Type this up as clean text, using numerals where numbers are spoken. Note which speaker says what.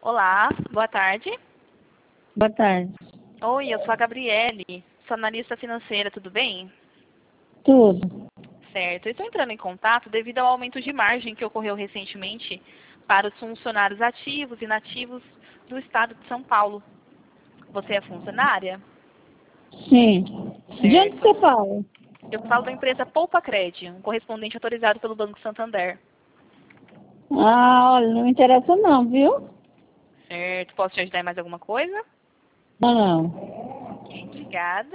Speaker 1: Olá, boa tarde.
Speaker 2: Boa tarde.
Speaker 1: Oi, eu sou a Gabriele, sou analista financeira, tudo bem?
Speaker 2: Tudo.
Speaker 1: Certo, eu estou entrando em contato devido ao aumento de margem que ocorreu recentemente para os funcionários ativos e inativos do estado de São Paulo. Você é funcionária?
Speaker 2: Sim. De onde
Speaker 1: Certo.
Speaker 2: você fala?
Speaker 1: Eu falo da empresa Poupa Cred, um correspondente autorizado pelo Banco Santander.
Speaker 2: Ah, olha, não me interessa não, viu?
Speaker 1: Certo, posso te ajudar em mais alguma coisa?
Speaker 2: Não.
Speaker 1: Ok, obrigada.